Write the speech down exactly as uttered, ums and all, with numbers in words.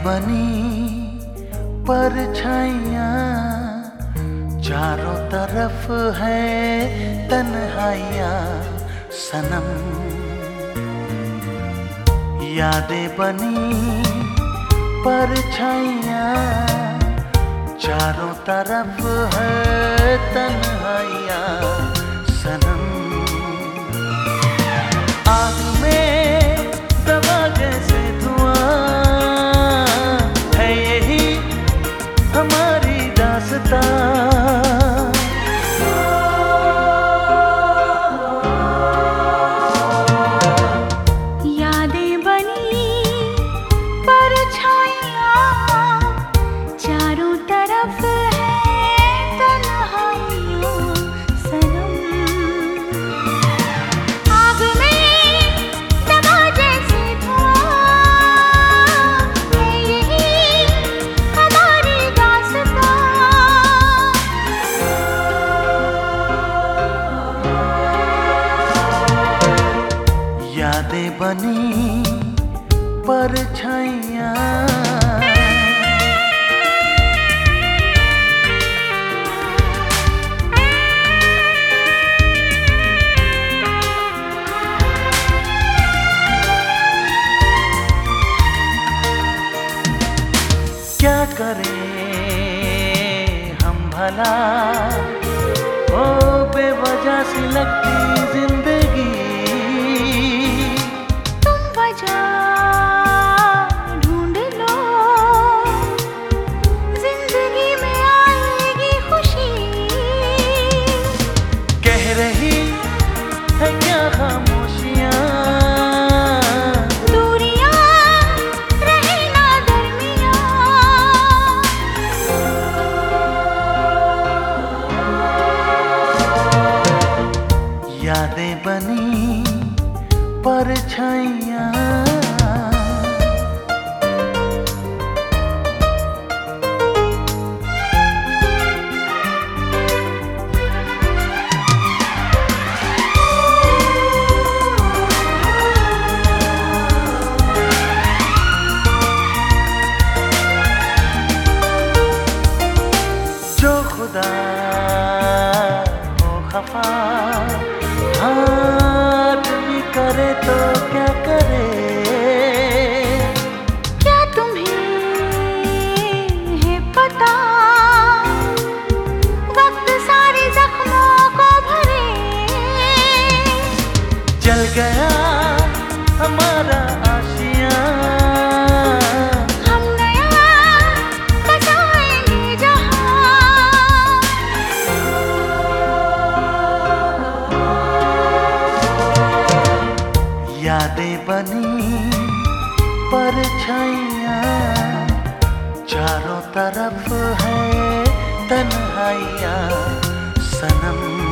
बनी परछाइयाँ, चारों तरफ है तन्हाइयाँ सनम। यादें बनी परछाइयाँ, चारों तरफ है तन्हाइयाँ सनम। आग में दबा जैसे धुआं है यही हमारी दास्तां। यादें बनी परछाइयाँ, चारों तरफ है तन्हाइयाँ सनम। आग में दबा जैसे धुआं है यही हमारी दास्तां। यादें बनी परछाइयाँ। क्या करें हम भला, ओ बेवजह सी लगती जिंदगी। तुम वजह ढूंढ लो, जिंदगी में आएगी खुशी। कह रही है क्या खामोशियाँ, यादें बनी परछाइयाँ। जो खुदा हो खफा, आदमी करे तो क्या करे। क्या तुम्हें है पता, वक्त सारे जख्मों को भरे। जल गया हमारा आशियाँ, हम नया बसाएंगे जहाँ। यादें बनी परछाइयाँ, चारों तरफ है तन्हाइयाँ सनम।